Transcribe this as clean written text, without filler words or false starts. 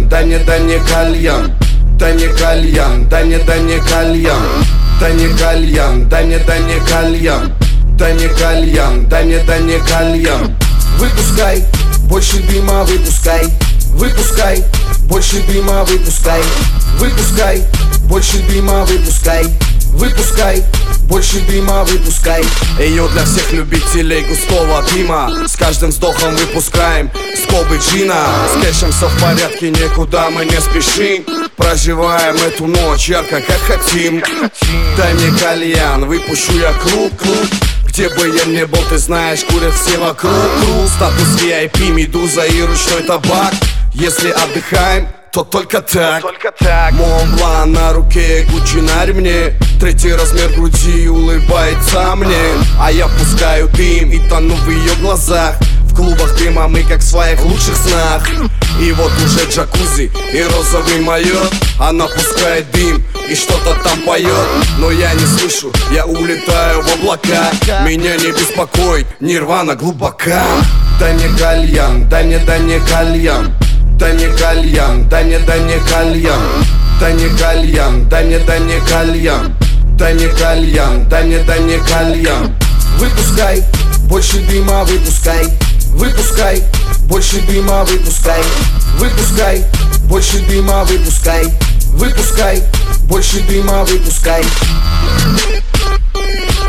да не кальян, да не кальян, да не кальян, да не кальян, да не кальян, да не кальян, да не кальян. Выпускай больше дыма, выпускай, выпускай больше дыма, выпускай, выпускай больше дыма, выпускай, выпускай больше дыма, выпускай. Эйо, для всех любителей густого дыма, с каждым вздохом выпускаем скобы джина. С кэшем все в порядке, никуда мы не спешим, проживаем эту ночь ярко, как хотим. Дай мне кальян, выпущу я круг. Где бы я ни был, ты знаешь, курят все вокруг. Статус VIP, медуза и ручной табак. Если отдыхаем, то только так. Монблан на руке, Гуччи на ремне, третий размер груди улыбается мне. А я пускаю дым и тону в ее глазах. В клубах дыма мы как в своих лучших снах. И вот уже джакузи и розовый майор. Она пускает дым и что-то там поет, но я не слышу, я улетаю в облака. Меня не беспокоит нирвана глубока. Да не кальян, да не кальян, да не кальян, да не кальян, да не кальян, да не кальян, да не кальян, да не кальян. Выпускай больше дыма, выпускай, выпускай больше дыма, выпускай, выпускай больше дыма, выпускай, выпускай больше дыма, выпускай.